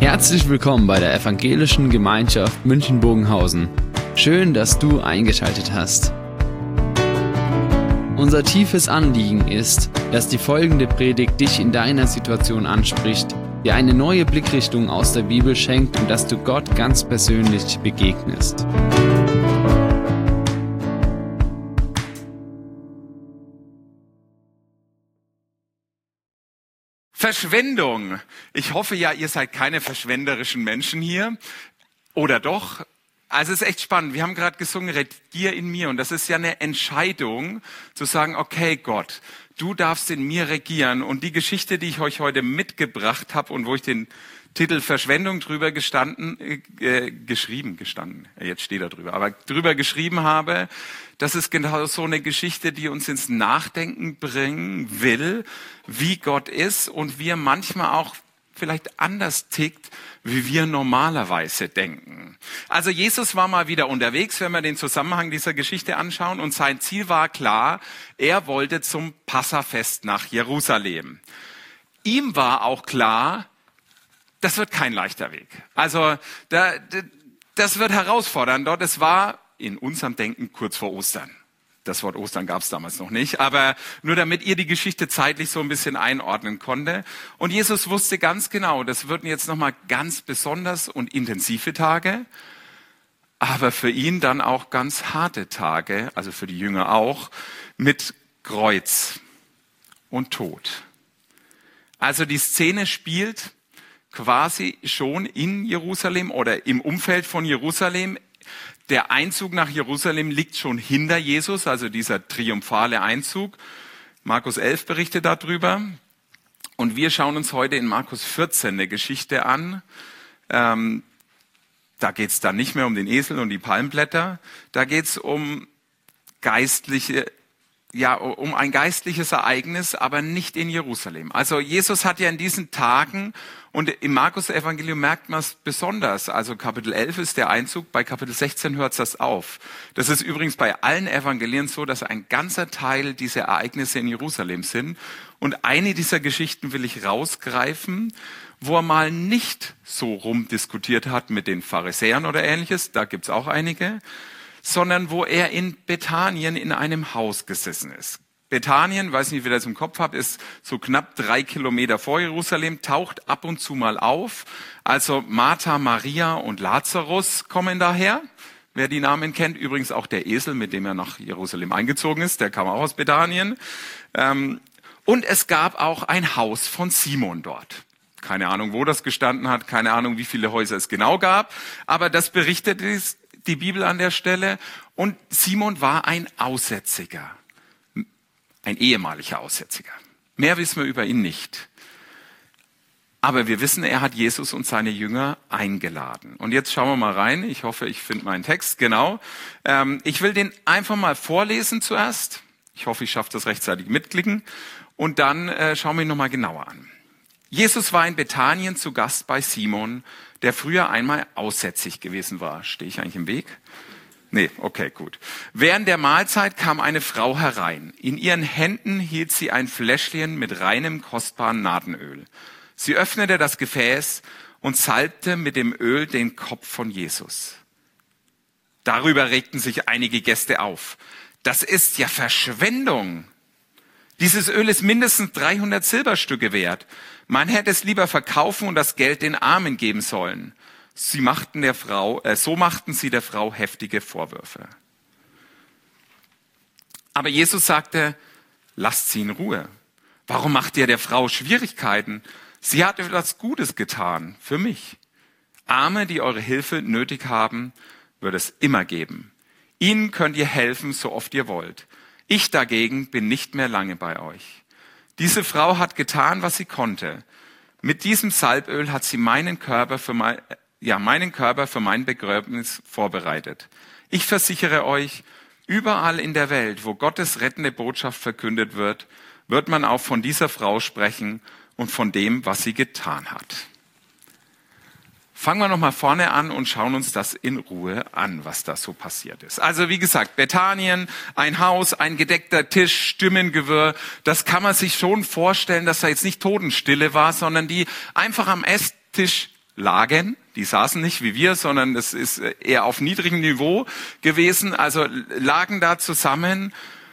Herzlich willkommen bei der Evangelischen Gemeinschaft München-Bogenhausen. Schön, dass du eingeschaltet hast. Unser tiefes Anliegen ist, dass die folgende Predigt dich in deiner Situation anspricht, dir eine neue Blickrichtung aus der Bibel schenkt und dass du Gott ganz persönlich begegnest. Verschwendung. Ich hoffe ja, ihr seid keine verschwenderischen Menschen hier. Oder doch? Also es ist echt spannend. Wir haben gerade gesungen, regier in mir. Und das ist ja eine Entscheidung, zu sagen, okay Gott, du darfst in mir regieren. Und die Geschichte, die ich euch heute mitgebracht habe und wo ich den Titel Verschwendung drüber geschrieben, jetzt steht er drüber, aber drüber geschrieben habe, das ist genau so eine Geschichte, die uns ins Nachdenken bringen will, wie Gott ist und wie er manchmal auch vielleicht anders tickt, wie wir normalerweise denken. Also Jesus war mal wieder unterwegs, wenn wir den Zusammenhang dieser Geschichte anschauen, und sein Ziel war klar, er wollte zum Passafest nach Jerusalem. Ihm war auch klar, das wird kein leichter Weg. Also das wird herausfordernd dort. Es war in unserem Denken kurz vor Ostern. Das Wort Ostern gab es damals noch nicht, aber nur damit ihr die Geschichte zeitlich so ein bisschen einordnen konnte. Und Jesus wusste ganz genau, das würden jetzt nochmal ganz besonders und intensive Tage, aber für ihn dann auch ganz harte Tage, also für die Jünger auch, mit Kreuz und Tod. Also die Szene spielt quasi schon in Jerusalem oder im Umfeld von Jerusalem. Der Einzug nach Jerusalem liegt schon hinter Jesus, also dieser triumphale Einzug. Markus 11 berichtet darüber. Und wir schauen uns heute in Markus 14 eine Geschichte an. Da geht es dann nicht mehr um den Esel und die Palmblätter. Da geht es um um ein geistliches Ereignis, aber nicht in Jerusalem. Also Jesus hat ja in diesen Tagen, und im Markus-Evangelium merkt man es besonders, also Kapitel 11 ist der Einzug, bei Kapitel 16 hört das auf. Das ist übrigens bei allen Evangelien so, dass ein ganzer Teil dieser Ereignisse in Jerusalem sind. Und eine dieser Geschichten will ich rausgreifen, wo er mal nicht so rumdiskutiert hat mit den Pharisäern oder Ähnliches, da gibt's auch einige, sondern wo er in Bethanien in einem Haus gesessen ist. Bethanien, weiß nicht, wie ihr das im Kopf habt, ist so knapp 3 Kilometer vor Jerusalem, taucht ab und zu mal auf. Also Martha, Maria und Lazarus kommen daher. Wer die Namen kennt, übrigens auch der Esel, mit dem er nach Jerusalem eingezogen ist, der kam auch aus Bethanien. Und es gab auch ein Haus von Simon dort. Keine Ahnung, wo das gestanden hat, keine Ahnung, wie viele Häuser es genau gab, aber das berichtet die Bibel an der Stelle. Und Simon war ein Aussätziger. Ein ehemaliger Aussätziger. Mehr wissen wir über ihn nicht. Aber wir wissen, er hat Jesus und seine Jünger eingeladen. Und jetzt schauen wir mal rein. Ich hoffe, ich finde meinen Text. Genau. Ich will den einfach mal vorlesen zuerst. Ich hoffe, ich schaffe das rechtzeitig mitklicken. Und dann schauen wir ihn nochmal genauer an. Jesus war in Bethanien zu Gast bei Simon, der früher einmal aussätzig gewesen war. Stehe ich eigentlich im Weg? Nee, okay, gut. Während der Mahlzeit kam eine Frau herein. In ihren Händen hielt sie ein Fläschchen mit reinem, kostbaren Nadenöl. Sie öffnete das Gefäß und salbte mit dem Öl den Kopf von Jesus. Darüber regten sich einige Gäste auf. Das ist ja Verschwendung. Dieses Öl ist mindestens 300 Silberstücke wert. Man hätte es lieber verkaufen und das Geld den Armen geben sollen. So machten sie der Frau heftige Vorwürfe. Aber Jesus sagte, lasst sie in Ruhe. Warum macht ihr der Frau Schwierigkeiten? Sie hat etwas Gutes getan für mich. Arme, die eure Hilfe nötig haben, wird es immer geben. Ihnen könnt ihr helfen, so oft ihr wollt. Ich dagegen bin nicht mehr lange bei euch. Diese Frau hat getan, was sie konnte. Mit diesem Salböl hat sie meinen Körper für mein Begräbnis vorbereitet. Ich versichere euch, überall in der Welt, wo Gottes rettende Botschaft verkündet wird, wird man auch von dieser Frau sprechen und von dem, was sie getan hat. Fangen wir nochmal vorne an und schauen uns das in Ruhe an, was da so passiert ist. Also wie gesagt, Bethanien, ein Haus, ein gedeckter Tisch, Stimmengewirr. Das kann man sich schon vorstellen, dass da jetzt nicht Totenstille war, sondern die einfach am Esstisch lagen. Die saßen nicht wie wir, sondern es ist eher auf niedrigem Niveau gewesen. Also lagen da zusammen.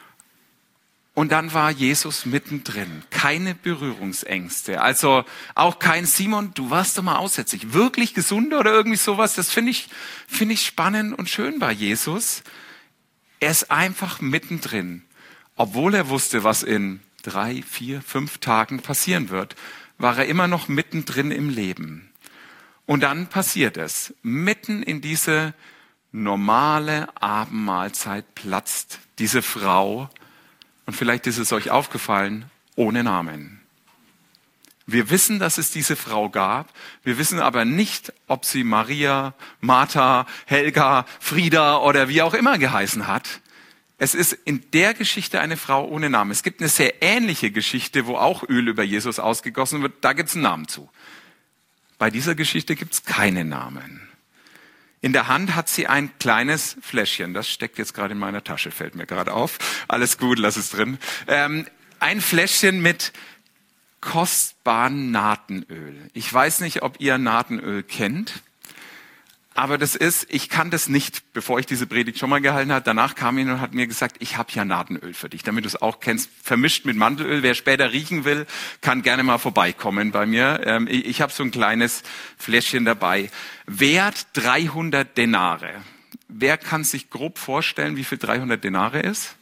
Und dann war Jesus mittendrin. Keine Berührungsängste. Also auch kein Simon, du warst doch mal aussätzlich. Wirklich gesund oder irgendwie sowas. Das finde ich spannend und schön bei Jesus. Er ist einfach mittendrin. Obwohl er wusste, was in 3, 4, 5 Tagen passieren wird, war er immer noch mittendrin im Leben. Und dann passiert es. Mitten in diese normale Abendmahlzeit platzt diese Frau, und vielleicht ist es euch aufgefallen, ohne Namen. Wir wissen, dass es diese Frau gab. Wir wissen aber nicht, ob sie Maria, Martha, Helga, Frieda oder wie auch immer geheißen hat. Es ist in der Geschichte eine Frau ohne Namen. Es gibt eine sehr ähnliche Geschichte, wo auch Öl über Jesus ausgegossen wird. Da gibt es einen Namen zu. Bei dieser Geschichte gibt es keinen Namen. In der Hand hat sie ein kleines Fläschchen. Das steckt jetzt gerade in meiner Tasche, fällt mir gerade auf. Alles gut, lass es drin. Ein Fläschchen mit kostbarem Natenöl. Ich weiß nicht, ob ihr Natenöl kennt. Aber ich kann das nicht, bevor ich diese Predigt schon mal gehalten habe. Danach kam ihn und hat mir gesagt, ich habe ja Natenöl für dich, damit du es auch kennst. Vermischt mit Mandelöl. Wer später riechen will, kann gerne mal vorbeikommen bei mir. Ich habe so ein kleines Fläschchen dabei. Wert 300 Denare. Wer kann sich grob vorstellen, wie viel 300 Denare ist?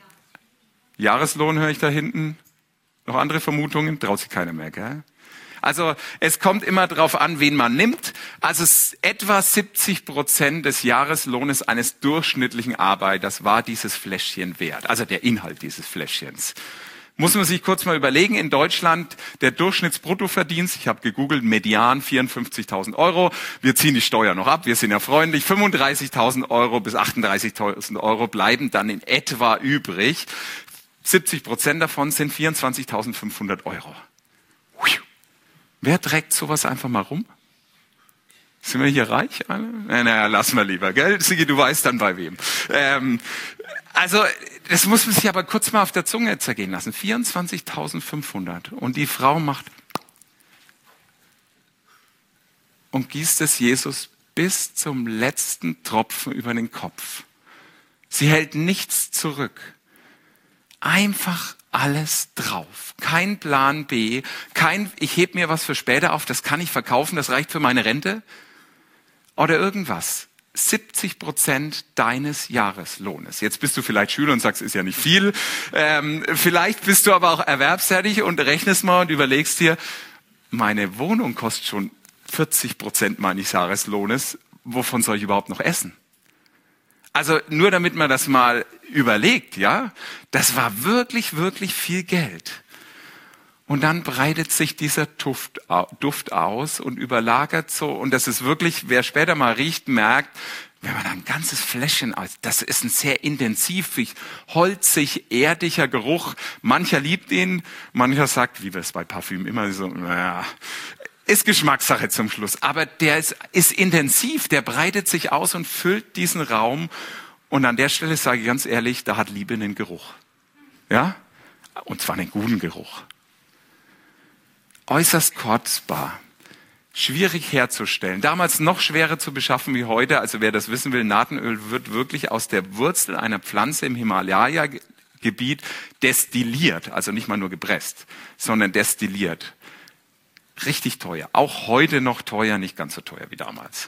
Ja. Jahreslohn höre ich da hinten. Noch andere Vermutungen? Traut sich keiner mehr, gell? Also es kommt immer darauf an, wen man nimmt. Also etwa 70% des Jahreslohnes eines durchschnittlichen Arbeiters war dieses Fläschchen wert. Also der Inhalt dieses Fläschchens. Muss man sich kurz mal überlegen, in Deutschland der Durchschnittsbruttoverdienst, ich habe gegoogelt, Median 54.000 Euro. Wir ziehen die Steuer noch ab, wir sind ja freundlich. 35.000 Euro bis 38.000 Euro bleiben dann in etwa übrig. 70% davon sind 24.500 Euro. Wer trägt sowas einfach mal rum? Sind wir hier reich alle? Naja, lassen wir lieber, gell? Sigi, du weißt dann bei wem. Also, das muss man sich aber kurz mal auf der Zunge zergehen lassen. 24.500. Und die Frau macht und gießt es Jesus bis zum letzten Tropfen über den Kopf. Sie hält nichts zurück. Einfach alles drauf. Kein Plan B, ich heb mir was für später auf, das kann ich verkaufen, das reicht für meine Rente. Oder irgendwas. 70% deines Jahreslohnes. Jetzt bist du vielleicht Schüler und sagst, ist ja nicht viel. Vielleicht bist du aber auch erwerbstätig und rechnest mal und überlegst dir, meine Wohnung kostet schon 40% meines Jahreslohnes. Wovon soll ich überhaupt noch essen? Also nur damit man das mal überlegt, ja, das war wirklich, wirklich viel Geld. Und dann breitet sich dieser Duft aus und überlagert so, und das ist wirklich, wer später mal riecht, merkt, wenn man ein ganzes Fläschchen aus, das ist ein sehr intensiv, holzig, erdiger Geruch. Mancher liebt ihn, mancher sagt, wie wir es bei Parfüm immer so, naja, ist Geschmackssache zum Schluss, aber der ist intensiv, der breitet sich aus und füllt diesen Raum. Und an der Stelle sage ich ganz ehrlich, da hat Liebe einen Geruch. Ja? Und zwar einen guten Geruch. Äußerst kostbar, schwierig herzustellen, damals noch schwerer zu beschaffen wie heute. Also wer das wissen will, Natenöl wird wirklich aus der Wurzel einer Pflanze im Himalaya-Gebiet destilliert, also nicht mal nur gepresst, sondern destilliert. Richtig teuer. Auch heute noch teuer, nicht ganz so teuer wie damals.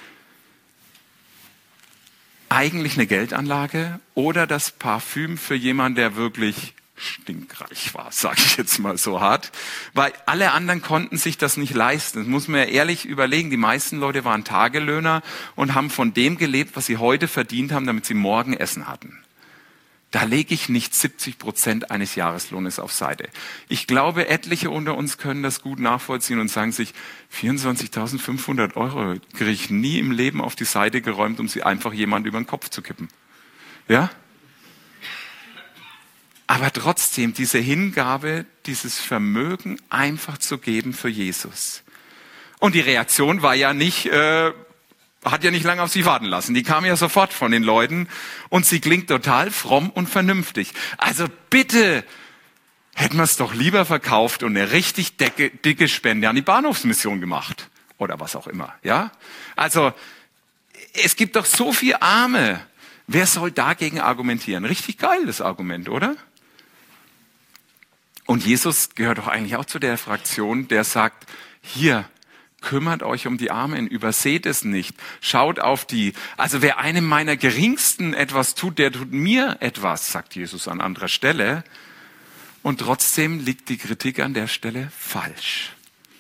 Eigentlich eine Geldanlage oder das Parfüm für jemanden, der wirklich stinkreich war, sage ich jetzt mal so hart. Weil alle anderen konnten sich das nicht leisten. Das muss man ja ehrlich überlegen. Die meisten Leute waren Tagelöhner und haben von dem gelebt, was sie heute verdient haben, damit sie morgen Essen hatten. Da lege ich nicht 70% eines Jahreslohnes auf Seite. Ich glaube, etliche unter uns können das gut nachvollziehen und sagen sich, 24.500 Euro kriege ich nie im Leben auf die Seite geräumt, um sie einfach jemand über den Kopf zu kippen. Ja? Aber trotzdem, diese Hingabe, dieses Vermögen einfach zu geben für Jesus. Und die Reaktion war ja nicht... hat ja nicht lange auf sich warten lassen. Die kam ja sofort von den Leuten und sie klingt total fromm und vernünftig. Also bitte, hätten wir es doch lieber verkauft und eine richtig dicke Spende an die Bahnhofsmission gemacht. oder was auch immer. Ja? Also es gibt doch so viele Arme. Wer soll dagegen argumentieren? Richtig geil, das Argument, oder? Und Jesus gehört doch eigentlich auch zu der Fraktion, der sagt, hier, kümmert euch um die Armen, überseht es nicht, schaut auf die. Also wer einem meiner Geringsten etwas tut, der tut mir etwas, sagt Jesus an anderer Stelle. Und trotzdem liegt die Kritik an der Stelle falsch.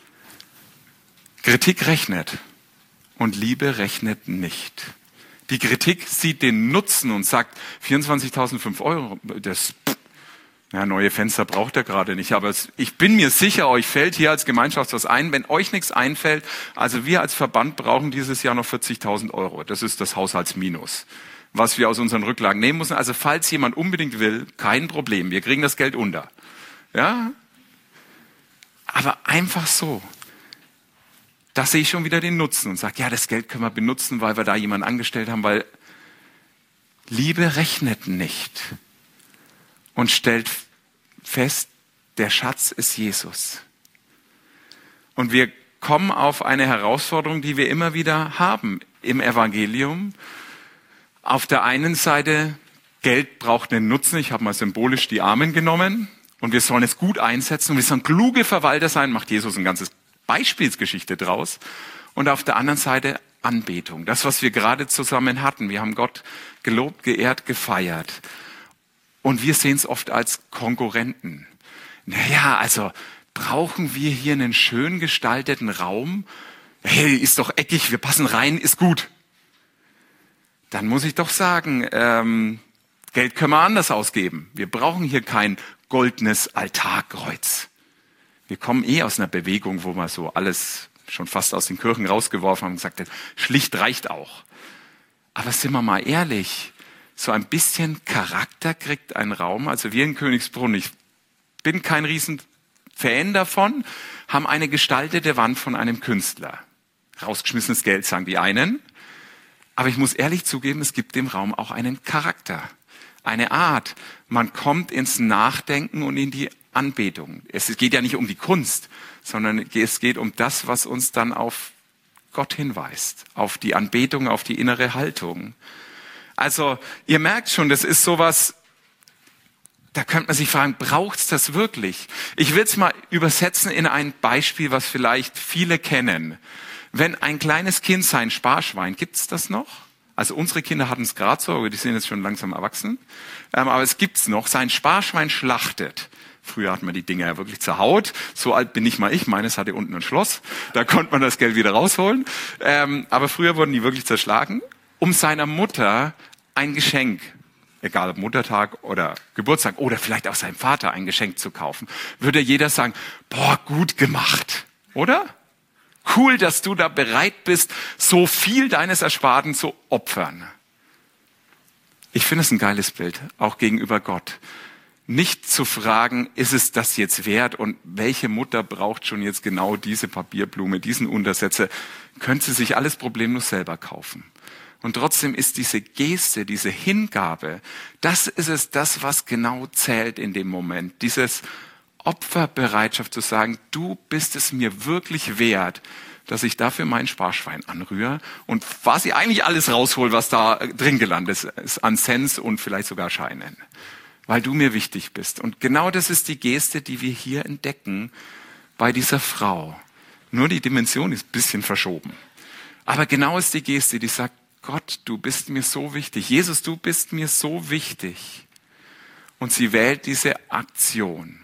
Kritik rechnet und Liebe rechnet nicht. Die Kritik sieht den Nutzen und sagt, 24.005 Euro, das neue Fenster braucht er gerade nicht, aber ich bin mir sicher, euch fällt hier als Gemeinschaft was ein. Wenn euch nichts einfällt, also wir als Verband brauchen dieses Jahr noch 40.000 Euro. Das ist das Haushaltsminus, was wir aus unseren Rücklagen nehmen müssen. Also falls jemand unbedingt will, kein Problem, wir kriegen das Geld unter. Ja? Aber einfach so. Da sehe ich schon wieder den Nutzen und sage, ja, das Geld können wir benutzen, weil wir da jemanden angestellt haben, weil Liebe rechnet nicht. Und stellt fest, der Schatz ist Jesus. Und wir kommen auf eine Herausforderung, die wir immer wieder haben im Evangelium. Auf der einen Seite, Geld braucht einen Nutzen. Ich habe mal symbolisch die Armen genommen. Und wir sollen es gut einsetzen. Und wir sollen kluge Verwalter sein. Macht Jesus ein ganzes Beispielsgeschichte draus. Und auf der anderen Seite Anbetung. Das, was wir gerade zusammen hatten. Wir haben Gott gelobt, geehrt, gefeiert. Und wir sehen es oft als Konkurrenten. Naja, also brauchen wir hier einen schön gestalteten Raum? Hey, ist doch eckig, wir passen rein, ist gut. Dann muss ich doch sagen, Geld können wir anders ausgeben. Wir brauchen hier kein goldenes Altarkreuz. Wir kommen aus einer Bewegung, wo wir so alles schon fast aus den Kirchen rausgeworfen haben und gesagt haben, schlicht reicht auch. Aber sind wir mal ehrlich, so ein bisschen Charakter kriegt ein Raum. Also wir in Königsbrunn, ich bin kein riesen Fan davon, haben eine gestaltete Wand von einem Künstler. Rausgeschmissenes Geld, sagen die einen. Aber ich muss ehrlich zugeben, es gibt dem Raum auch einen Charakter, eine Art. Man kommt ins Nachdenken und in die Anbetung. Es geht ja nicht um die Kunst, sondern es geht um das, was uns dann auf Gott hinweist, auf die Anbetung, auf die innere Haltung. Also, ihr merkt schon, das ist sowas, da könnte man sich fragen, braucht's das wirklich? Ich will es mal übersetzen in ein Beispiel, was vielleicht viele kennen. Wenn ein kleines Kind sein Sparschwein, gibt's das noch? Also unsere Kinder hatten es gerade so, aber die sind jetzt schon langsam erwachsen. Aber es gibt's noch, sein Sparschwein schlachtet. Früher hat man die Dinger ja wirklich zerhaut. So alt bin nicht mal ich. Meines hatte unten ein Schloss. Da konnte man das Geld wieder rausholen. Aber früher wurden die wirklich zerschlagen, um seiner Mutter ein Geschenk, egal ob Muttertag oder Geburtstag oder vielleicht auch seinem Vater ein Geschenk zu kaufen, würde jeder sagen, boah, gut gemacht, oder? Cool, dass du da bereit bist, so viel deines Ersparten zu opfern. Ich finde es ein geiles Bild, auch gegenüber Gott. Nicht zu fragen, ist es das jetzt wert und welche Mutter braucht schon jetzt genau diese Papierblume, diesen Untersetzer, könnte sie sich alles problemlos selber kaufen. Und trotzdem ist diese Geste, diese Hingabe, das ist es, das, was genau zählt in dem Moment. Dieses Opferbereitschaft zu sagen, du bist es mir wirklich wert, dass ich dafür mein Sparschwein anrühre und quasi eigentlich alles raushol, was da drin gelandet ist, an Cents und vielleicht sogar Scheinen, weil du mir wichtig bist. Und genau das ist die Geste, die wir hier entdecken bei dieser Frau. Nur die Dimension ist ein bisschen verschoben. Aber genau ist die Geste, die sagt, Gott, du bist mir so wichtig. Jesus, du bist mir so wichtig. Und sie wählt diese Aktion.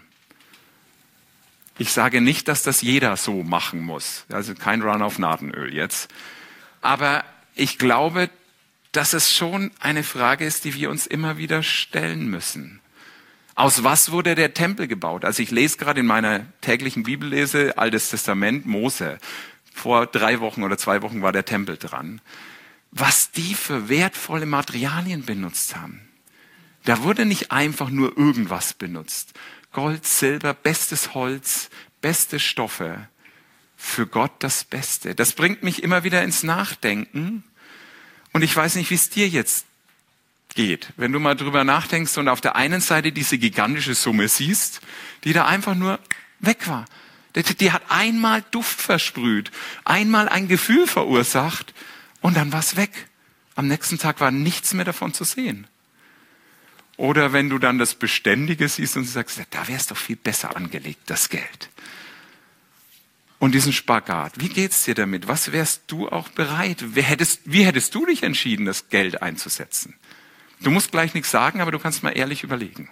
Ich sage nicht, dass das jeder so machen muss. Also kein Run auf Nadenöl jetzt. Aber ich glaube, dass es schon eine Frage ist, die wir uns immer wieder stellen müssen. Aus was wurde der Tempel gebaut? Also ich lese gerade in meiner täglichen Bibellese Altes Testament Mose. Vor 3 Wochen oder 2 Wochen war der Tempel dran. Was die für wertvolle Materialien benutzt haben. Da wurde nicht einfach nur irgendwas benutzt. Gold, Silber, bestes Holz, beste Stoffe. Für Gott das Beste. Das bringt mich immer wieder ins Nachdenken. Und ich weiß nicht, wie es dir jetzt geht. Wenn du mal drüber nachdenkst und auf der einen Seite diese gigantische Summe siehst, die da einfach nur weg war. Die hat einmal Duft versprüht, einmal ein Gefühl verursacht und dann war es weg. Am nächsten Tag war nichts mehr davon zu sehen. Oder wenn du dann das Beständige siehst und sagst, ja, da wäre es doch viel besser angelegt, das Geld. Und diesen Spagat, wie geht's dir damit? Was wärst du auch bereit? Wie hättest du dich entschieden, das Geld einzusetzen? Du musst gleich nichts sagen, aber du kannst mal ehrlich überlegen.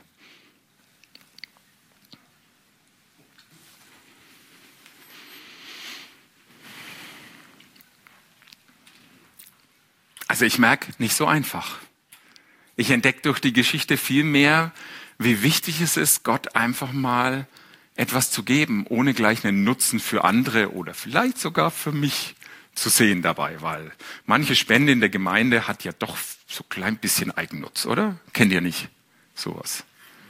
Also ich merke, nicht so einfach. Ich entdecke durch die Geschichte viel mehr, wie wichtig es ist, Gott einfach mal etwas zu geben, ohne gleich einen Nutzen für andere oder vielleicht sogar für mich zu sehen dabei, weil manche Spende in der Gemeinde hat ja doch so ein klein bisschen Eigennutz, oder? Kennt ihr nicht sowas?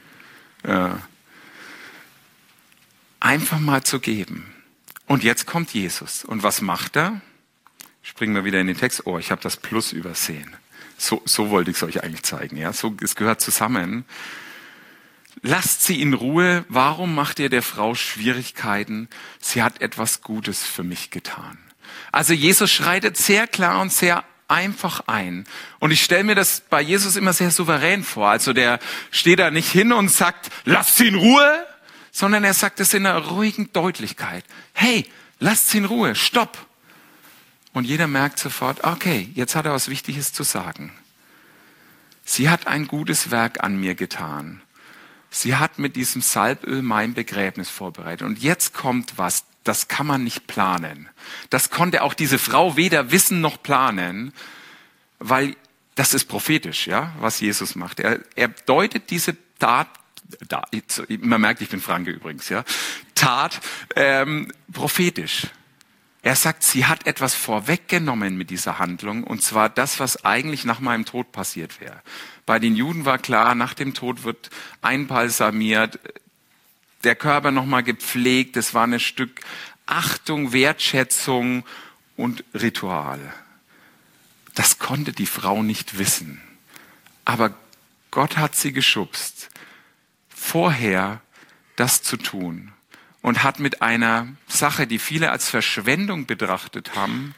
Einfach mal zu geben. Und jetzt kommt Jesus. Und was macht er? Springen wir wieder in den Text. Oh, ich habe das Plus übersehen. So wollte ich es euch eigentlich zeigen. Ja, so, es gehört zusammen. Lasst sie in Ruhe. Warum macht ihr der Frau Schwierigkeiten? Sie hat etwas Gutes für mich getan. Also Jesus schreitet sehr klar und sehr einfach ein. Und ich stelle mir das bei Jesus immer sehr souverän vor. Also der steht da nicht hin und sagt, lasst sie in Ruhe, sondern er sagt es in einer ruhigen Deutlichkeit. Hey, lasst sie in Ruhe, stopp. Und jeder merkt sofort, okay, jetzt hat er was Wichtiges zu sagen. Sie hat ein gutes Werk an mir getan. Sie hat mit diesem Salböl mein Begräbnis vorbereitet. Und jetzt kommt was, das kann man nicht planen. Das konnte auch diese Frau weder wissen noch planen, weil das ist prophetisch, ja, was Jesus macht. Er deutet diese Tat, man merkt, ich bin Franke übrigens, ja, Tat prophetisch. Er sagt, sie hat etwas vorweggenommen mit dieser Handlung, und zwar das, was eigentlich nach meinem Tod passiert wäre. Bei den Juden war klar, nach dem Tod wird einbalsamiert, der Körper nochmal gepflegt, es war ein Stück Achtung, Wertschätzung und Ritual. Das konnte die Frau nicht wissen. Aber Gott hat sie geschubst, vorher das zu tun. Und hat mit einer Sache, die viele als Verschwendung betrachtet haben,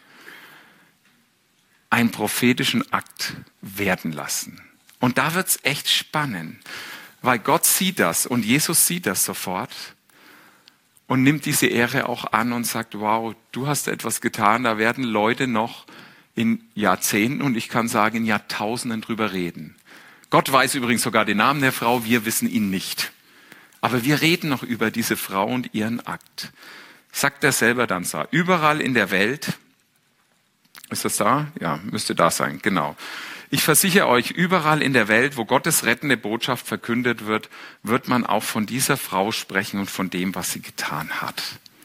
einen prophetischen Akt werden lassen. Und da wird's echt spannend, weil Gott sieht das und Jesus sieht das sofort und nimmt diese Ehre auch an und sagt, wow, du hast etwas getan, da werden Leute noch in Jahrzehnten und ich kann sagen in Jahrtausenden drüber reden. Gott weiß übrigens sogar den Namen der Frau, wir wissen ihn nicht. Aber wir reden noch über diese Frau und ihren Akt. Sagt er selber dann so. Überall in der Welt, ist das da? Ja, müsste da sein, genau. Ich versichere euch, überall in der Welt, wo Gottes rettende Botschaft verkündet wird, wird man auch von dieser Frau sprechen und von dem, was sie getan hat.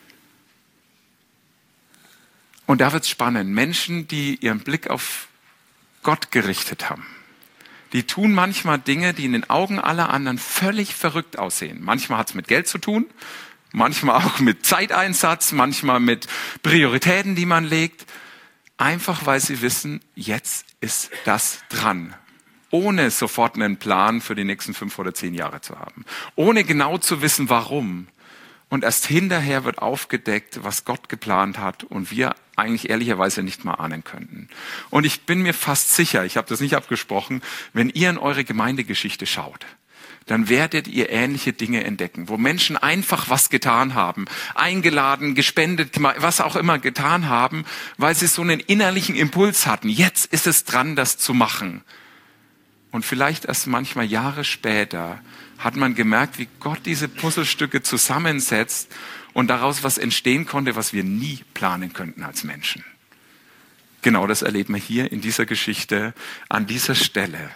Und da wird's spannend. Menschen, die ihren Blick auf Gott gerichtet haben, die tun manchmal Dinge, die in den Augen aller anderen völlig verrückt aussehen. Manchmal hat es mit Geld zu tun, manchmal auch mit Zeiteinsatz, manchmal mit Prioritäten, die man legt. Einfach weil sie wissen, jetzt ist das dran. Ohne sofort einen Plan für die nächsten 5 oder 10 Jahre zu haben. Ohne genau zu wissen, warum. Und erst hinterher wird aufgedeckt, was Gott geplant hat und wir eigentlich ehrlicherweise nicht mal ahnen könnten. Und ich bin mir fast sicher, ich habe das nicht abgesprochen, wenn ihr in eure Gemeindegeschichte schaut, dann werdet ihr ähnliche Dinge entdecken, wo Menschen einfach was getan haben, eingeladen, gespendet, was auch immer getan haben, weil sie so einen innerlichen Impuls hatten. Jetzt ist es dran, das zu machen. Und vielleicht erst manchmal Jahre später hat man gemerkt, wie Gott diese Puzzlestücke zusammensetzt und daraus was entstehen konnte, was wir nie planen könnten als Menschen. Genau das erleben wir hier in dieser Geschichte, an dieser Stelle.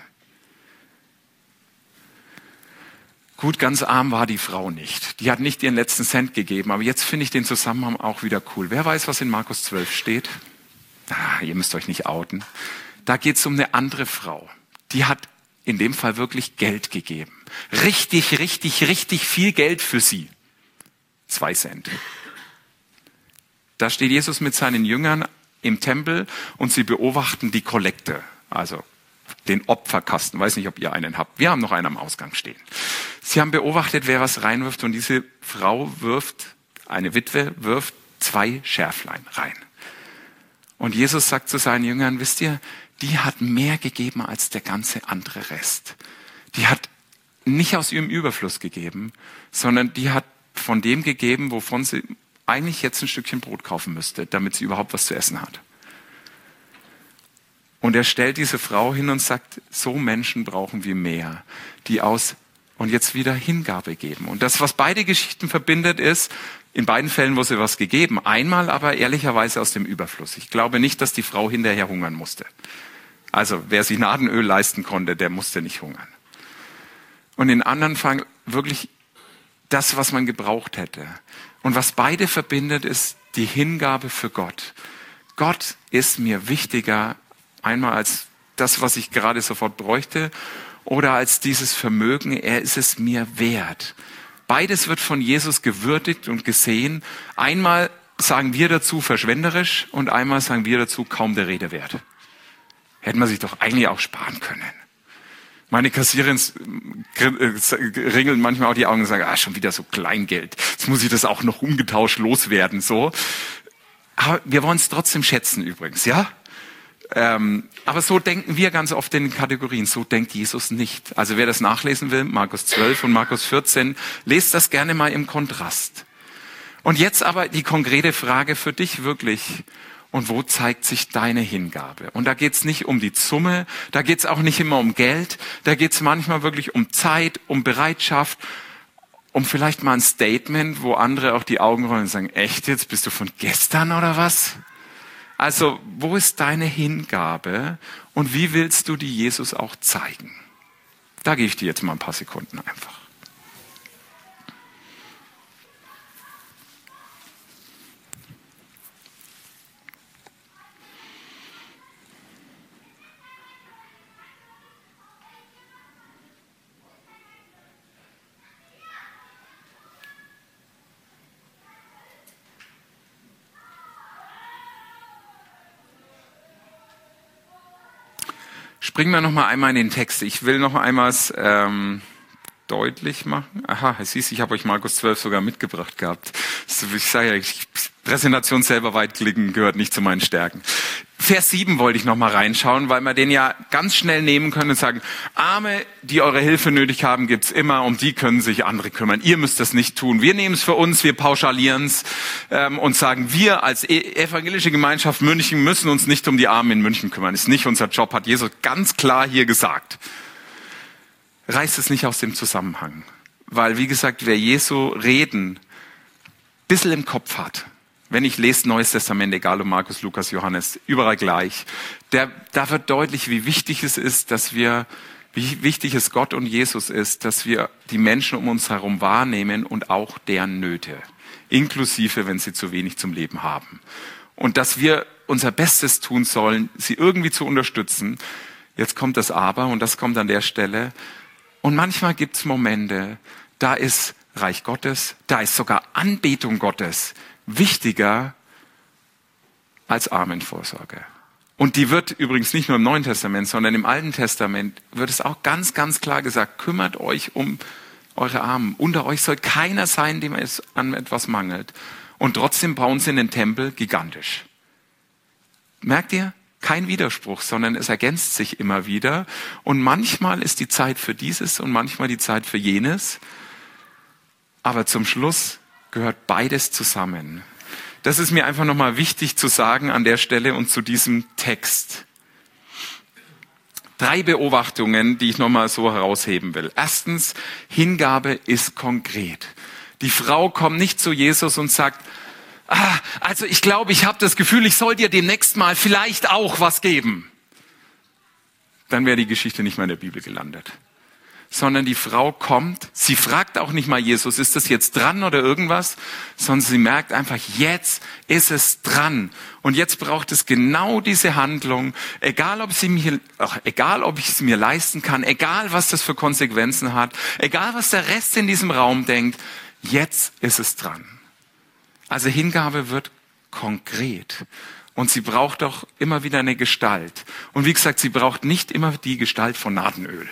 Gut, ganz arm war die Frau nicht. Die hat nicht ihren letzten Cent gegeben, aber jetzt finde ich den Zusammenhang auch wieder cool. Wer weiß, was in Markus 12 steht? Ihr müsst euch nicht outen. Da geht es um eine andere Frau. Die hat in dem Fall wirklich Geld gegeben. Richtig viel Geld für sie. 2 Cent. Da steht Jesus mit seinen Jüngern im Tempel und sie beobachten die Kollekte, also den Opferkasten. Weiß nicht, ob ihr einen habt. Wir haben noch einen am Ausgang stehen. Sie haben beobachtet, wer was reinwirft und diese Frau wirft eine Witwe wirft 2 Schärflein rein. Und Jesus sagt zu seinen Jüngern, wisst ihr, die hat mehr gegeben als der ganze andere Rest. Die hat nicht aus ihrem Überfluss gegeben, sondern die hat von dem gegeben, wovon sie eigentlich jetzt ein Stückchen Brot kaufen müsste, damit sie überhaupt was zu essen hat. Und er stellt diese Frau hin und sagt, so Menschen brauchen wir mehr, die aus und jetzt wieder Hingabe geben. Und das, was beide Geschichten verbindet, ist, in beiden Fällen wurde sie was gegeben. Einmal aber ehrlicherweise aus dem Überfluss. Ich glaube nicht, dass die Frau hinterher hungern musste. Also wer sich Nadenöl leisten konnte, der musste nicht hungern. Und in anderen Fällen wirklich das, was man gebraucht hätte. Und was beide verbindet, ist die Hingabe für Gott. Gott ist mir wichtiger, einmal als das, was ich gerade sofort bräuchte, oder als dieses Vermögen, er ist es mir wert. Beides wird von Jesus gewürdigt und gesehen. Einmal sagen wir dazu verschwenderisch und einmal sagen wir dazu kaum der Rede wert. Hätten wir sich doch eigentlich auch sparen können. Meine Kassiererin ringeln manchmal auch die Augen und sagen, schon wieder so Kleingeld. Jetzt muss ich das auch noch umgetauscht loswerden, so. Aber wir wollen es trotzdem schätzen übrigens, ja? Aber so denken wir ganz oft in den Kategorien. So denkt Jesus nicht. Also wer das nachlesen will, Markus 12 und Markus 14, lest das gerne mal im Kontrast. Und jetzt aber die konkrete Frage für dich wirklich. Und wo zeigt sich deine Hingabe? Und da geht's nicht um die Summe, da geht's auch nicht immer um Geld, da geht's manchmal wirklich um Zeit, um Bereitschaft, um vielleicht mal ein Statement, wo andere auch die Augen rollen und sagen, echt jetzt, bist du von gestern oder was? Also, wo ist deine Hingabe und wie willst du die Jesus auch zeigen? Da gebe ich dir jetzt mal ein paar Sekunden einfach. Springen wir noch mal einmal in den Text. Ich will noch einmal deutlich machen. Aha, siehst, ich habe euch Markus 12 sogar mitgebracht gehabt. Ich sage ja, Präsentation selber weit klicken gehört nicht zu meinen Stärken. Vers 7 wollte ich noch mal reinschauen, weil wir den ja ganz schnell nehmen können und sagen, Arme, die eure Hilfe nötig haben, gibt's immer, um die können sich andere kümmern. Ihr müsst das nicht tun. Wir nehmen es für uns, wir pauschalieren es und sagen, wir als evangelische Gemeinschaft München müssen uns nicht um die Armen in München kümmern. Ist nicht unser Job, hat Jesus ganz klar hier gesagt. Reißt es nicht aus dem Zusammenhang. Weil, wie gesagt, wer Jesu Reden ein bisschen im Kopf hat, wenn ich lese Neues Testament, egal ob Markus, Lukas, Johannes, überall gleich, da wird deutlich, wie wichtig es ist, wie wichtig es Gott und Jesus ist, dass wir die Menschen um uns herum wahrnehmen und auch deren Nöte, inklusive, wenn sie zu wenig zum Leben haben. Und dass wir unser Bestes tun sollen, sie irgendwie zu unterstützen. Jetzt kommt das Aber und das kommt an der Stelle. Und manchmal gibt es Momente, da ist Reich Gottes, da ist sogar Anbetung Gottes wichtiger als Armenvorsorge. Und die wird übrigens nicht nur im Neuen Testament, sondern im Alten Testament wird es auch ganz, ganz klar gesagt, kümmert euch um eure Armen. Unter euch soll keiner sein, dem es an etwas mangelt. Und trotzdem bauen sie den Tempel gigantisch. Merkt ihr? Kein Widerspruch, sondern es ergänzt sich immer wieder. Und manchmal ist die Zeit für dieses und manchmal die Zeit für jenes. Aber zum Schluss gehört beides zusammen. Das ist mir einfach nochmal wichtig zu sagen an der Stelle und zu diesem Text. 3 Beobachtungen, die ich nochmal so herausheben will. Erstens, Hingabe ist konkret. Die Frau kommt nicht zu Jesus und sagt, also ich glaube, ich habe das Gefühl, ich soll dir demnächst mal vielleicht auch was geben. Dann wäre die Geschichte nicht mehr in der Bibel gelandet. Sondern die Frau kommt, sie fragt auch nicht mal Jesus, ist das jetzt dran oder irgendwas, sondern sie merkt einfach, jetzt ist es dran. Und jetzt braucht es genau diese Handlung, egal ob ich es mir leisten kann, egal was das für Konsequenzen hat, egal was der Rest in diesem Raum denkt, jetzt ist es dran. Also Hingabe wird konkret. Und sie braucht auch immer wieder eine Gestalt. Und wie gesagt, sie braucht nicht immer die Gestalt von Nadenöl.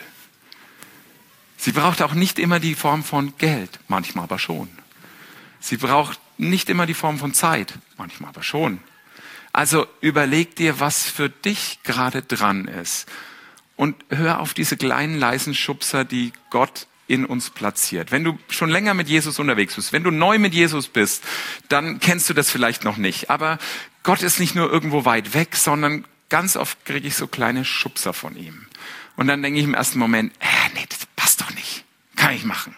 Sie braucht auch nicht immer die Form von Geld, manchmal aber schon. Sie braucht nicht immer die Form von Zeit, manchmal aber schon. Also überleg dir, was für dich gerade dran ist. Und hör auf diese kleinen leisen Schubser, die Gott in uns platziert. Wenn du schon länger mit Jesus unterwegs bist, wenn du neu mit Jesus bist, dann kennst du das vielleicht noch nicht. Aber Gott ist nicht nur irgendwo weit weg, sondern ganz oft kriege ich so kleine Schubser von ihm. Und dann denke ich im ersten Moment, nee, das passt doch nicht. Kann ich machen.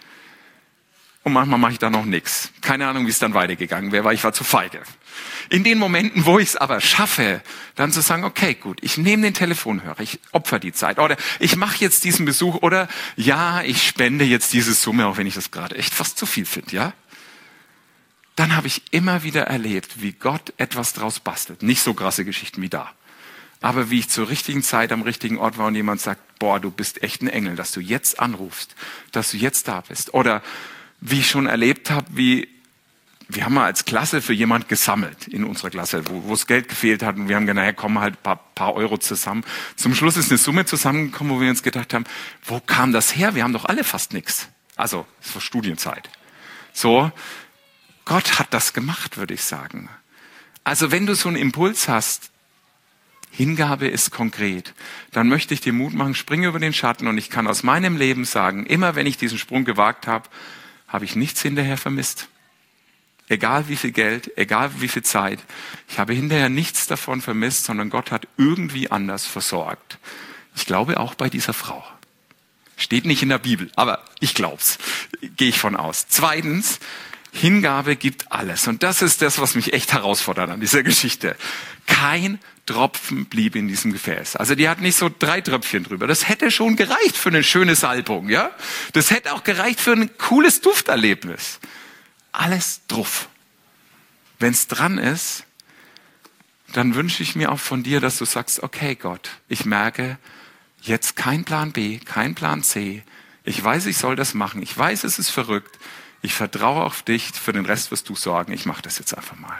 Und manchmal mache ich da noch nichts. Keine Ahnung, wie es dann weitergegangen wäre, weil ich war zu feige. In den Momenten, wo ich es aber schaffe, dann zu sagen, okay, gut, ich nehme den Telefonhörer, ich opfer die Zeit oder ich mache jetzt diesen Besuch oder ja, ich spende jetzt diese Summe, auch wenn ich das gerade echt fast zu viel finde, ja? Dann habe ich immer wieder erlebt, wie Gott etwas draus bastelt. Nicht so krasse Geschichten wie da. Aber wie ich zur richtigen Zeit am richtigen Ort war und jemand sagt, boah, du bist echt ein Engel, dass du jetzt anrufst, dass du jetzt da bist. Oder wie ich schon erlebt habe, wir haben mal als Klasse für jemand gesammelt in unserer Klasse, wo es Geld gefehlt hat und wir haben gesagt, naja, kommen halt ein paar Euro zusammen. Zum Schluss ist eine Summe zusammengekommen, wo wir uns gedacht haben, wo kam das her? Wir haben doch alle fast nichts. Also, es war Studienzeit. So, Gott hat das gemacht, würde ich sagen. Also, wenn du so einen Impuls hast, Hingabe ist konkret, dann möchte ich dir Mut machen, spring über den Schatten und ich kann aus meinem Leben sagen, immer wenn ich diesen Sprung gewagt habe, habe ich nichts hinterher vermisst. Egal wie viel Geld, egal wie viel Zeit. Ich habe hinterher nichts davon vermisst, sondern Gott hat irgendwie anders versorgt. Ich glaube auch bei dieser Frau. Steht nicht in der Bibel, aber ich glaub's. Gehe ich von aus. Zweitens, Hingabe gibt alles. Und das ist das, was mich echt herausfordert an dieser Geschichte. Kein Tropfen blieb in diesem Gefäß. Also die hat nicht so 3 Tröpfchen drüber. Das hätte schon gereicht für eine schöne Salbung, ja? Das hätte auch gereicht für ein cooles Dufterlebnis. Alles drauf. Wenn es dran ist, dann wünsche ich mir auch von dir, dass du sagst, okay Gott, ich merke, jetzt kein Plan B, kein Plan C. Ich weiß, ich soll das machen. Ich weiß, es ist verrückt. Ich vertraue auf dich. Für den Rest wirst du sorgen. Ich mache das jetzt einfach mal.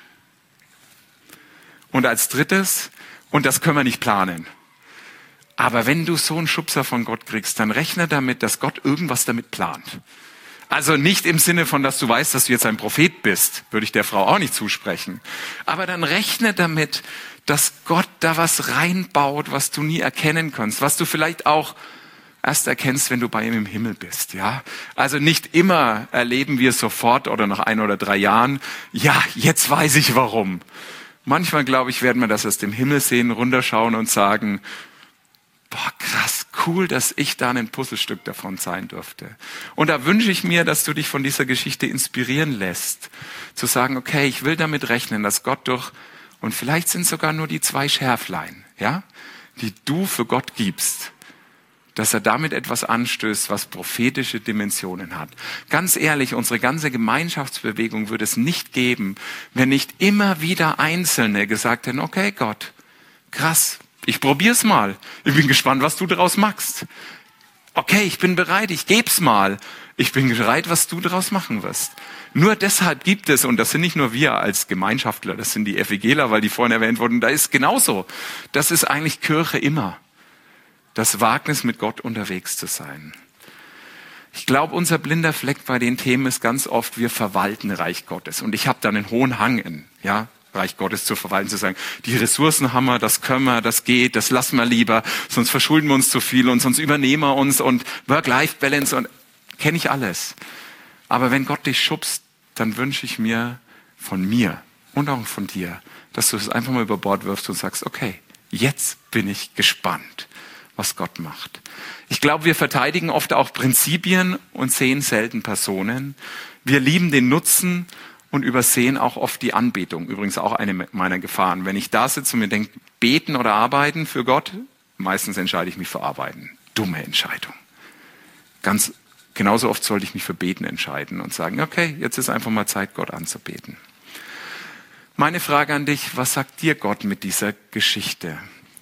Und als drittes, und das können wir nicht planen, aber wenn du so einen Schubser von Gott kriegst, dann rechne damit, dass Gott irgendwas damit plant. Also nicht im Sinne von, dass du weißt, dass du jetzt ein Prophet bist, würde ich der Frau auch nicht zusprechen. Aber dann rechne damit, dass Gott da was reinbaut, was du nie erkennen kannst, was du vielleicht auch erst erkennst, wenn du bei ihm im Himmel bist, ja. Also nicht immer erleben wir sofort oder nach 1 oder 3 Jahren, ja, jetzt weiß ich warum. Manchmal, glaube ich, werden wir das aus dem Himmel sehen, runterschauen und sagen, boah, krass, cool, dass ich da ein Puzzlestück davon sein durfte. Und da wünsche ich mir, dass du dich von dieser Geschichte inspirieren lässt, zu sagen, okay, ich will damit rechnen, dass Gott und vielleicht sind sogar nur die 2 Schärflein, ja, die du für Gott gibst, dass er damit etwas anstößt, was prophetische Dimensionen hat. Ganz ehrlich, unsere ganze Gemeinschaftsbewegung würde es nicht geben, wenn nicht immer wieder Einzelne gesagt hätten, okay Gott, krass, ich probier's mal. Ich bin gespannt, was du daraus machst. Okay, ich bin bereit, ich geb's mal. Ich bin bereit, was du daraus machen wirst. Nur deshalb gibt es, und das sind nicht nur wir als Gemeinschaftler, das sind die FEGler, weil die vorhin erwähnt wurden, da ist genauso. Das ist eigentlich Kirche immer. Das Wagnis, mit Gott unterwegs zu sein. Ich glaube, unser blinder Fleck bei den Themen ist ganz oft, wir verwalten Reich Gottes. Und ich habe da einen hohen Hang in, ja, Reich Gottes zu verwalten, zu sagen, die Ressourcen haben wir, das können wir, das geht, das lassen wir lieber, sonst verschulden wir uns zu viel und sonst übernehmen wir uns und Work-Life-Balance und kenne ich alles. Aber wenn Gott dich schubst, dann wünsche ich mir von mir und auch von dir, dass du es einfach mal über Bord wirfst und sagst, okay, jetzt bin ich gespannt, was Gott macht. Ich glaube, wir verteidigen oft auch Prinzipien und sehen selten Personen. Wir lieben den Nutzen und übersehen auch oft die Anbetung. Übrigens auch eine meiner Gefahren. Wenn ich da sitze und mir denke, beten oder arbeiten für Gott, meistens entscheide ich mich für Arbeiten. Dumme Entscheidung. Genauso oft sollte ich mich für Beten entscheiden und sagen, okay, jetzt ist einfach mal Zeit, Gott anzubeten. Meine Frage an dich, was sagt dir Gott mit dieser Geschichte?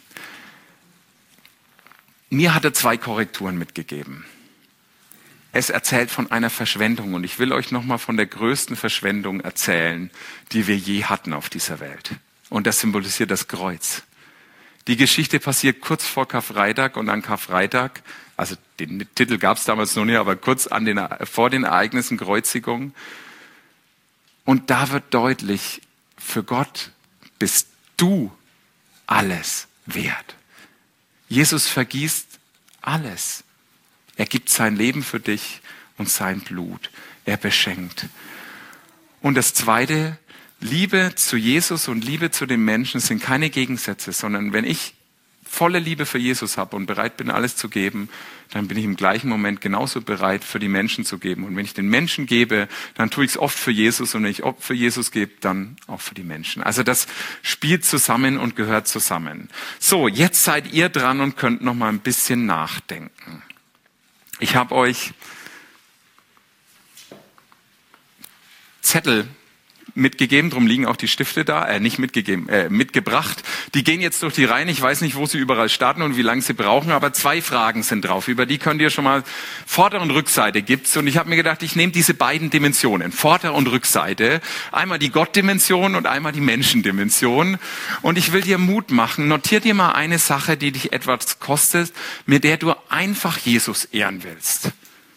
Mir hat er 2 Korrekturen mitgegeben. Es erzählt von einer Verschwendung und ich will euch nochmal von der größten Verschwendung erzählen, die wir je hatten auf dieser Welt. Und das symbolisiert das Kreuz. Die Geschichte passiert kurz vor Karfreitag und an Karfreitag, also den Titel gab es damals noch nicht, aber kurz vor den Ereignissen Kreuzigung, Und da wird deutlich, für Gott bist du alles wert. Jesus vergießt alles. Er gibt sein Leben für dich und sein Blut. Er beschenkt. Und das Zweite, Liebe zu Jesus und Liebe zu den Menschen sind keine Gegensätze, sondern wenn ich volle Liebe für Jesus habe und bereit bin, alles zu geben, dann bin ich im gleichen Moment genauso bereit, für die Menschen zu geben. Und wenn ich den Menschen gebe, dann tue ich es oft für Jesus. Und wenn ich oft für Jesus gebe, dann auch für die Menschen. Also das spielt zusammen und gehört zusammen. So, jetzt seid ihr dran und könnt noch mal ein bisschen nachdenken. Ich habe euch Zettel mitgegeben, drum liegen auch die Stifte da, mitgebracht. Die gehen jetzt durch die Reihen, ich weiß nicht, wo sie überall starten und wie lange sie brauchen, aber 2 Fragen sind drauf, über die könnt ihr schon mal, Vorder- und Rückseite gibt's und ich habe mir gedacht, ich nehme diese beiden Dimensionen, Vorder- und Rückseite, einmal die Gottdimension und einmal die Menschendimension und ich will dir Mut machen, notier dir mal eine Sache, die dich etwas kostet, mit der du einfach Jesus ehren willst.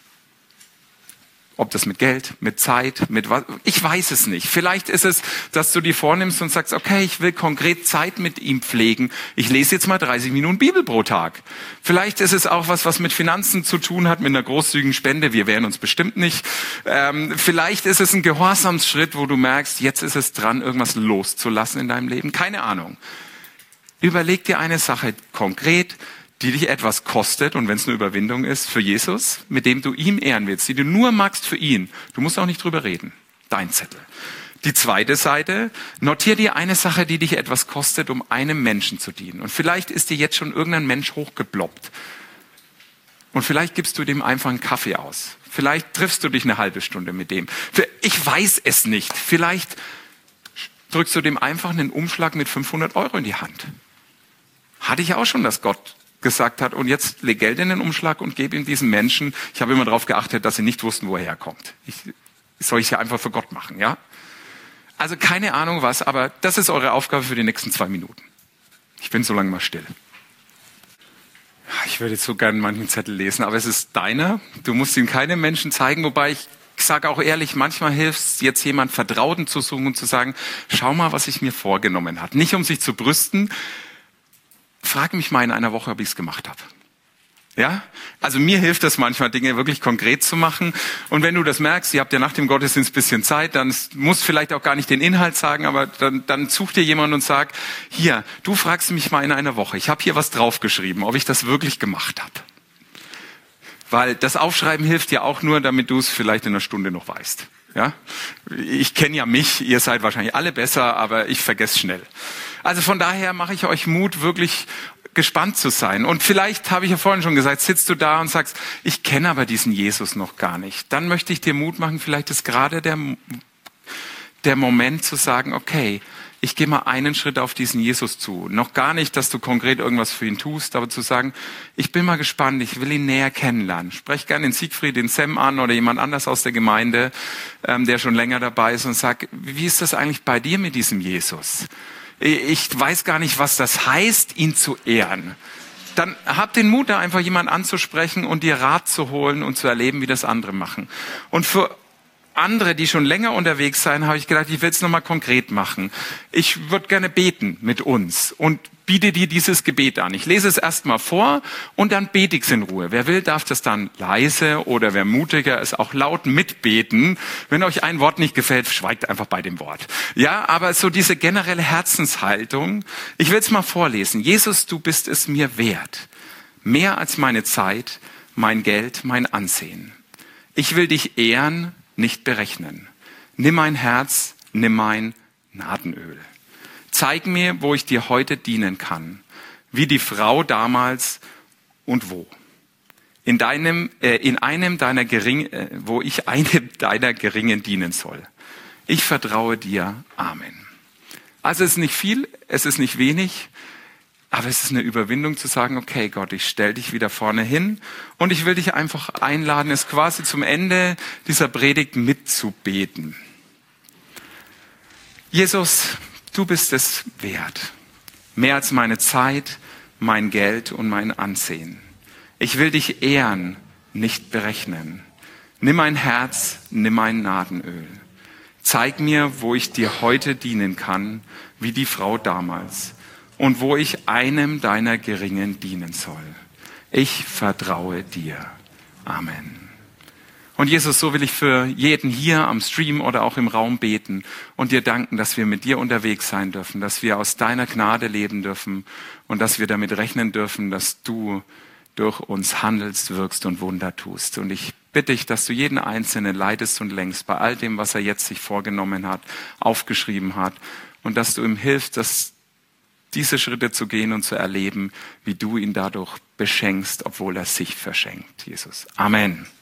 Ob das mit Geld, mit Zeit, mit was, ich weiß es nicht. Vielleicht ist es, dass du dir vornimmst und sagst, okay, ich will konkret Zeit mit ihm pflegen. Ich lese jetzt mal 30 Minuten Bibel pro Tag. Vielleicht ist es auch was mit Finanzen zu tun hat, mit einer großzügigen Spende. Wir wehren uns bestimmt nicht. Vielleicht ist es ein Gehorsamsschritt, wo du merkst, jetzt ist es dran, irgendwas loszulassen in deinem Leben. Keine Ahnung. Überleg dir eine Sache konkret, die dich etwas kostet, und wenn es eine Überwindung ist, für Jesus, mit dem du ihm ehren willst, die du nur magst für ihn. Du musst auch nicht drüber reden. Dein Zettel. Die zweite Seite, notier dir eine Sache, die dich etwas kostet, um einem Menschen zu dienen. Und vielleicht ist dir jetzt schon irgendein Mensch hochgeploppt. Und vielleicht gibst du dem einfach einen Kaffee aus. Vielleicht triffst du dich eine halbe Stunde mit dem. Ich weiß es nicht. Vielleicht drückst du dem einfach einen Umschlag mit 500 € in die Hand. Hatte ich auch schon, dass Gott gesagt hat, und jetzt leg Geld in den Umschlag und gebe ihm diesen Menschen. Ich habe immer darauf geachtet, dass sie nicht wussten, wo er herkommt. Soll ich es ja einfach für Gott machen, ja? Also keine Ahnung was, aber das ist eure Aufgabe für die nächsten 2 Minuten. Ich bin so lange mal still. Ich würde jetzt so gerne manchen Zettel lesen, aber es ist deiner. Du musst ihn keinem Menschen zeigen, wobei ich sage auch ehrlich, manchmal hilft es, jetzt jemand Vertrauten zu suchen und zu sagen, schau mal, was ich mir vorgenommen habe. Nicht um sich zu brüsten. Frag mich mal in einer Woche, ob ich es gemacht habe. Ja? Also mir hilft es manchmal, Dinge wirklich konkret zu machen. Und wenn du das merkst, ihr habt ja nach dem Gottesdienst ein bisschen Zeit, dann musst vielleicht auch gar nicht den Inhalt sagen, aber dann such dir jemanden und sag, hier, du fragst mich mal in einer Woche. Ich habe hier was draufgeschrieben, ob ich das wirklich gemacht habe. Weil das Aufschreiben hilft ja auch nur, damit du es vielleicht in einer Stunde noch weißt. Ja? Ich kenne ja mich, ihr seid wahrscheinlich alle besser, aber ich vergesse schnell. Also von daher mache ich euch Mut, wirklich gespannt zu sein. Und vielleicht, habe ich ja vorhin schon gesagt, sitzt du da und sagst, ich kenne aber diesen Jesus noch gar nicht. Dann möchte ich dir Mut machen, vielleicht ist gerade der Moment zu sagen, okay, ich gehe mal einen Schritt auf diesen Jesus zu. Noch gar nicht, dass du konkret irgendwas für ihn tust, aber zu sagen, ich bin mal gespannt, ich will ihn näher kennenlernen. Sprech gerne den Siegfried, den Sam an oder jemand anders aus der Gemeinde, der schon länger dabei ist und sag, wie ist das eigentlich bei dir mit diesem Jesus? Ich weiß gar nicht, was das heißt, ihn zu ehren. Dann hab den Mut, da einfach jemanden anzusprechen und dir Rat zu holen und zu erleben, wie das andere machen. Und für andere, die schon länger unterwegs sein, habe ich gedacht, ich will es nochmal konkret machen. Ich würde gerne beten mit uns und biete dir dieses Gebet an. Ich lese es erstmal vor und dann bete ich es in Ruhe. Wer will, darf das dann leise oder wer mutiger ist, auch laut mitbeten. Wenn euch ein Wort nicht gefällt, schweigt einfach bei dem Wort. Ja, aber so diese generelle Herzenshaltung. Ich will es mal vorlesen. Jesus, du bist es mir wert. Mehr als meine Zeit, mein Geld, mein Ansehen. Ich will dich ehren, nicht berechnen. Nimm mein Herz, nimm mein Nadenöl. Zeig mir, wo ich dir heute dienen kann, wie die Frau damals und wo. Wo ich einem deiner Geringen dienen soll. Ich vertraue dir. Amen. Also es ist nicht viel, es ist nicht wenig, aber es ist eine Überwindung zu sagen, okay Gott, ich stell dich wieder vorne hin und ich will dich einfach einladen, es quasi zum Ende dieser Predigt mitzubeten. Jesus, du bist es wert. Mehr als meine Zeit, mein Geld und mein Ansehen. Ich will dich ehren, nicht berechnen. Nimm mein Herz, nimm mein Nadenöl. Zeig mir, wo ich dir heute dienen kann, wie die Frau damals, und wo ich einem deiner Geringen dienen soll. Ich vertraue dir. Amen. Und Jesus, so will ich für jeden hier am Stream oder auch im Raum beten und dir danken, dass wir mit dir unterwegs sein dürfen, dass wir aus deiner Gnade leben dürfen und dass wir damit rechnen dürfen, dass du durch uns handelst, wirkst und Wunder tust. Und ich bitte dich, dass du jeden Einzelnen leitest und lenkst bei all dem, was er jetzt sich vorgenommen hat, aufgeschrieben hat, und dass du ihm hilfst, dass diese Schritte zu gehen und zu erleben, wie du ihn dadurch beschenkst, obwohl er sich verschenkt, Jesus. Amen.